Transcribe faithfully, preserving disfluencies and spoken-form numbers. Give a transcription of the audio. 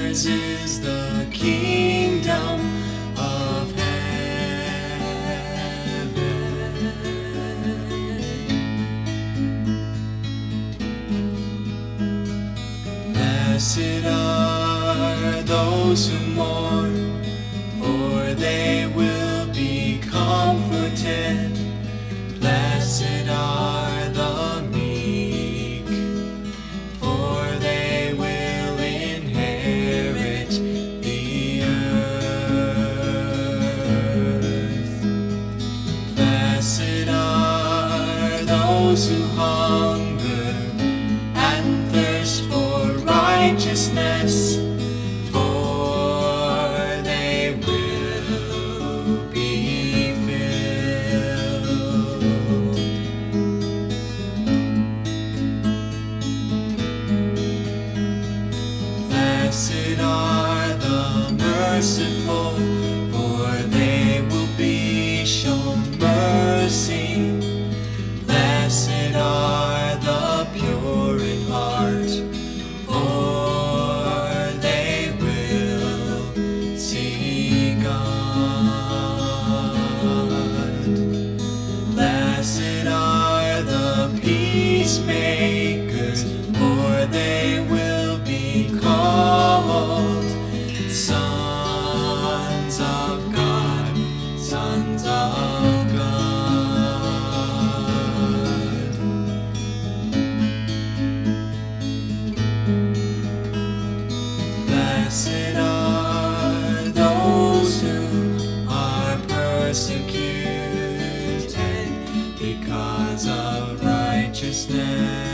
Theirs is the kingdom of heaven. Blessed are those who mourn, for they will be comforted. Blessed are the meek, for they will inherit the earth. Blessed are those who hunger and thirst for righteousness, for they will be filled. Blessed are the merciful, for they will be shown mercy. Blessed are the pure in heart, for they will see God. Blessed are the peacemakers, for they will be called sons of God, sons of God. Blessed are those who are persecuted because of righteousness.